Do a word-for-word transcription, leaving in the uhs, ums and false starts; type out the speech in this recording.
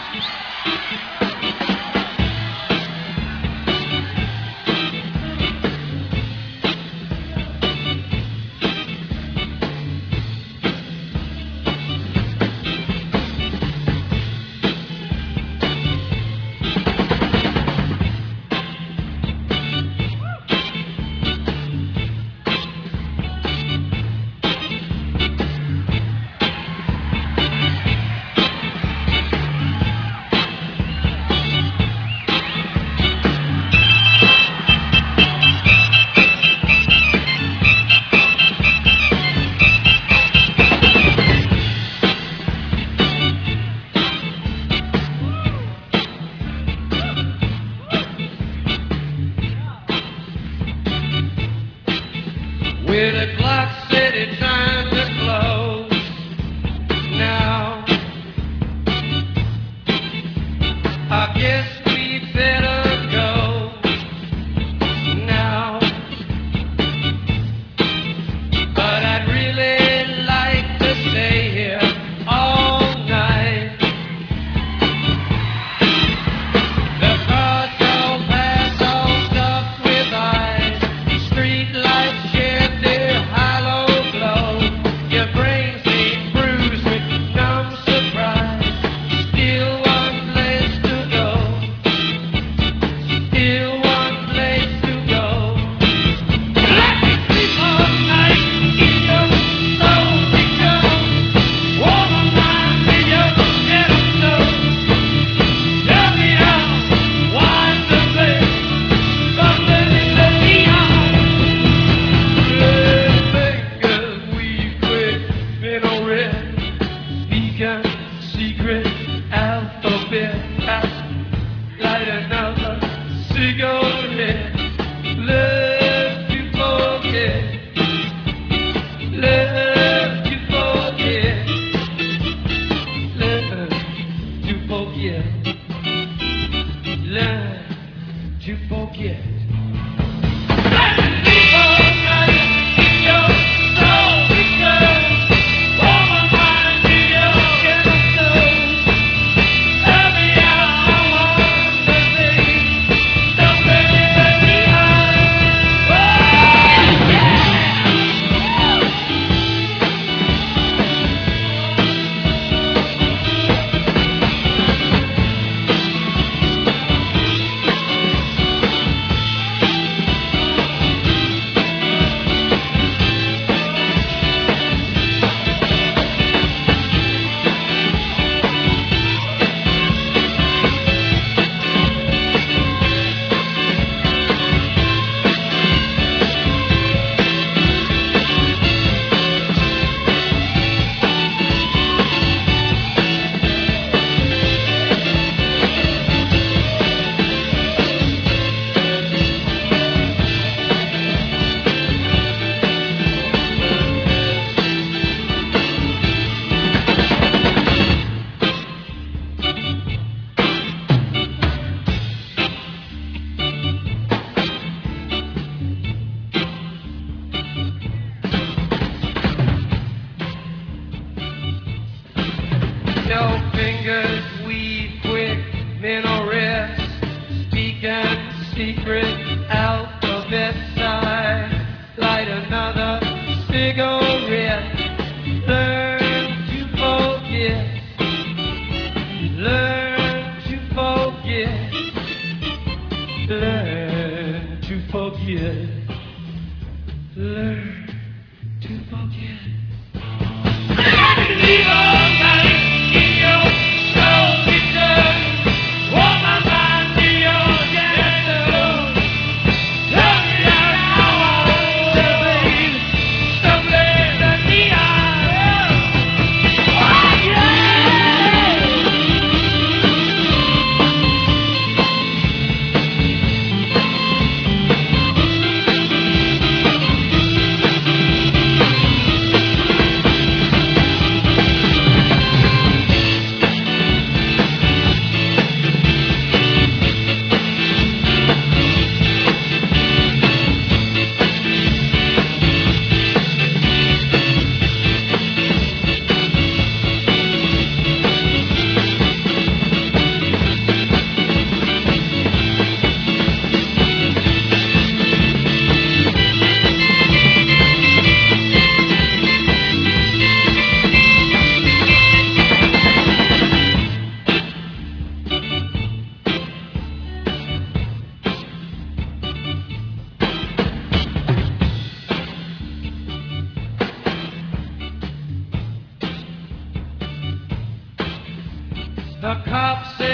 With a clock city trying to close now, I guess we better go now. But I'd really like to stay here all night. The cars go past all stuffed with ice. Street lights shed their hollow glow. Your brain seems bruised with numb surprise. Still one place to go. Still one place to go. Let me sleep all night in your soul picture. Warm my mind with your ghetto snow. Tell me how wide the place. Something in the neon. Fingers weave quick, middle red. Speaking secret alphabet. Light another cigarette. Left to forget. Left to forget. Left to forget. Learn to forget. Let me sleep all night in your soul picture. Warm my mind to your ghetto snow. Tell me how I want to be. Something in the neon. Oh, yeah! Your fingers weave quick, mental rest. Speaking secret alphabets. I light another cigarette. Learn to forget. Learn to forget. Learn to forget. Learn to forget. Leave all night in your soul picture. Warm my mind to your ghetto. The cops say